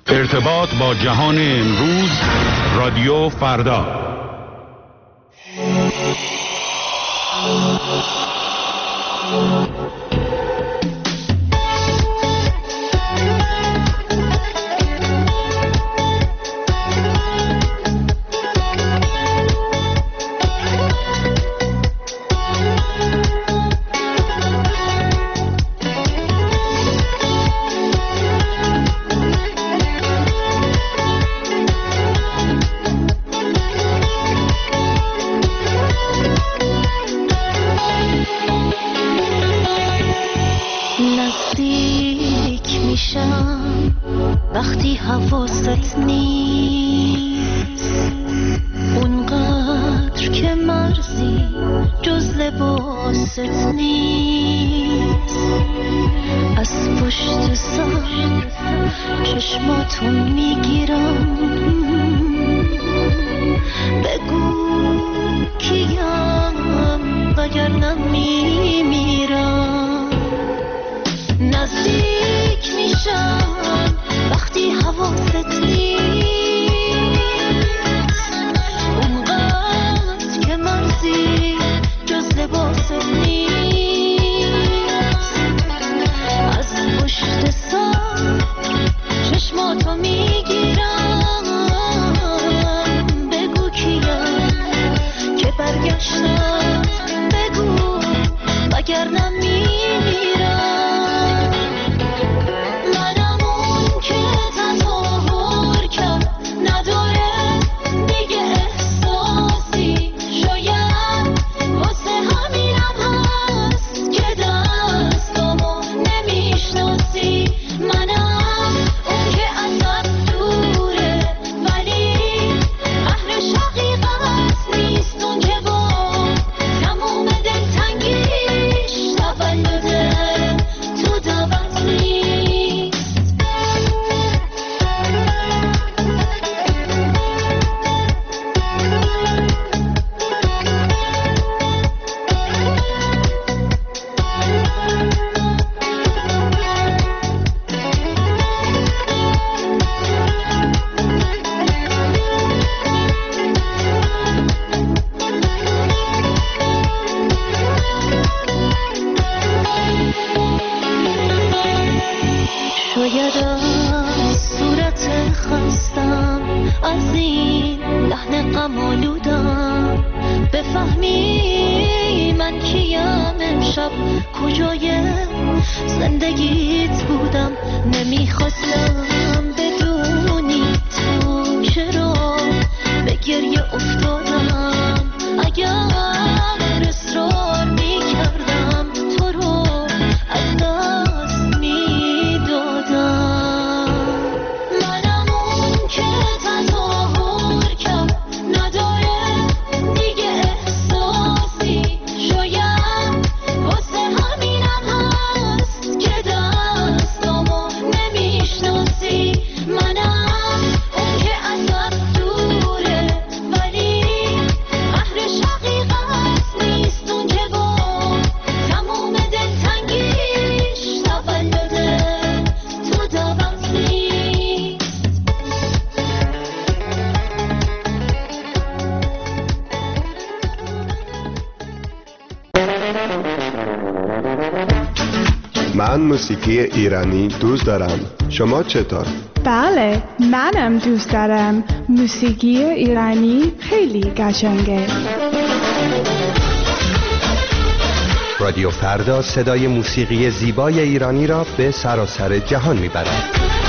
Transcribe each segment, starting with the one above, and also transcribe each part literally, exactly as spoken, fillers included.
ارتباط با جهان امروز، رادیو فردا. وقتی حواست نیست اونقدر که مرزی جز لباست نیست، از پشت سر چشماتو میگیرم، بگو کیم وگرنه میمیرم. نزدیک میشم وقتی حواست نیست اونقدر که مرزی جز لباست نیست، از پشت سر چشماتو میگیرم، بگو کیم که برگشتم، بگو وگرنه میمیرم. من موسیقی ایرانی دوست دارم. شما چطور؟ بله، منم دوست دارم. موسیقی ایرانی خیلی قشنگه. رادیو فردا صدای موسیقی زیبای ایرانی را به سراسر جهان میبرد.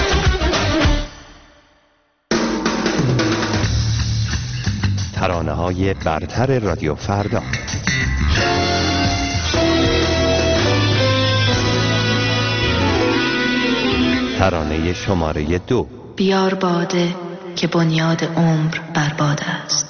ترانه‌های برتر رادیو فردا. ترانه شماره دو. بیار باده که بنیاد عمر برباد است.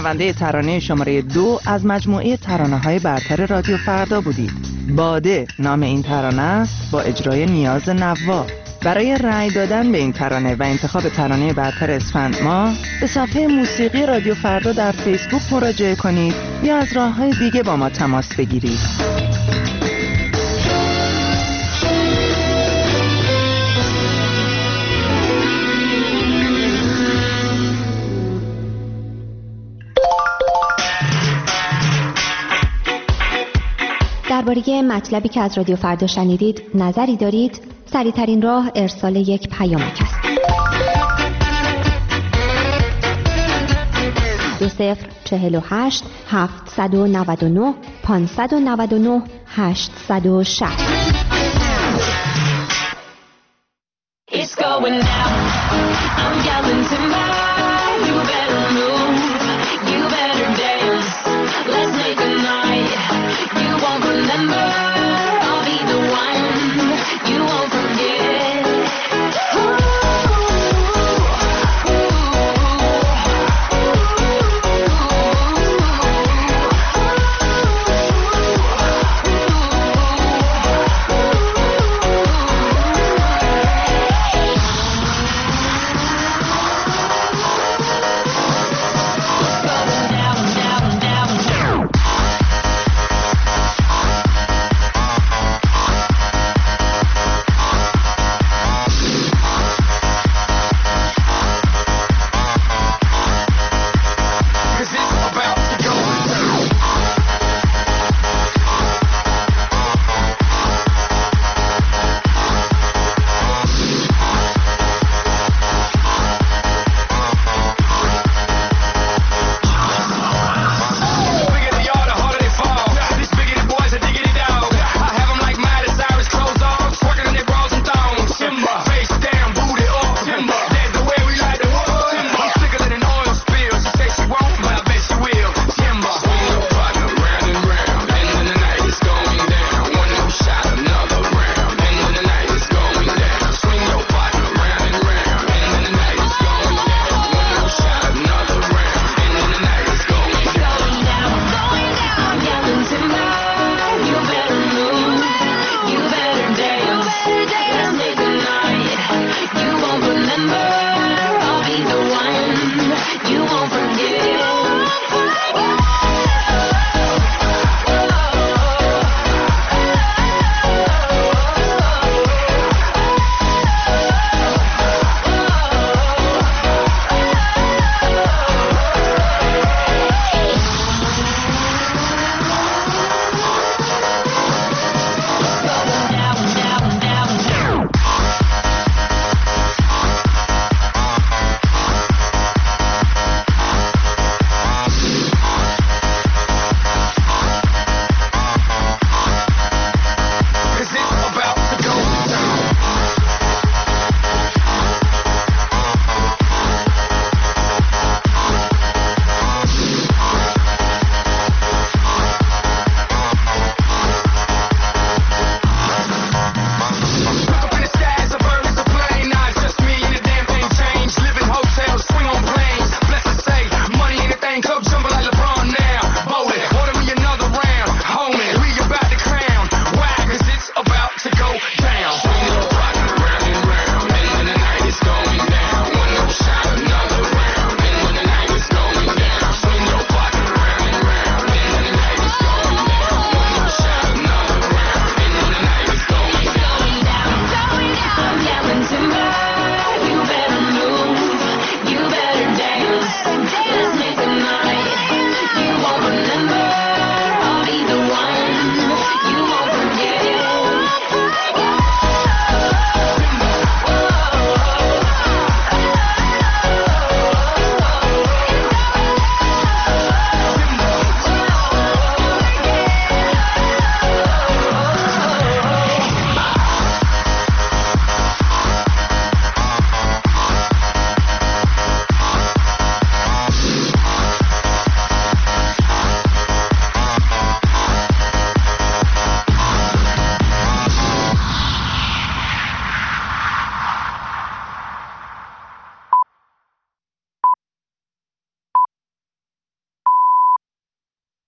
شنونده ترانه شماره دو از مجموعه ترانه‌های برتر رادیو فردا بودید. باده نام این ترانه است با اجرای نیاز نوا. برای رأی دادن به این ترانه و انتخاب ترانه برتر اسفند ماه به صفحه موسیقی رادیو فردا در فیسبوک مراجعه کنید یا از راه‌های دیگه با ما تماس بگیرید. درباره مطلبی که از رادیو فردا شنیدید نظری دارید؟ سریع‌ترین راه ارسال یک پیامک است. دو صفر چهل و هشت هفتصد و نود و نه پانصد و نود و نه هشتصد و شصت.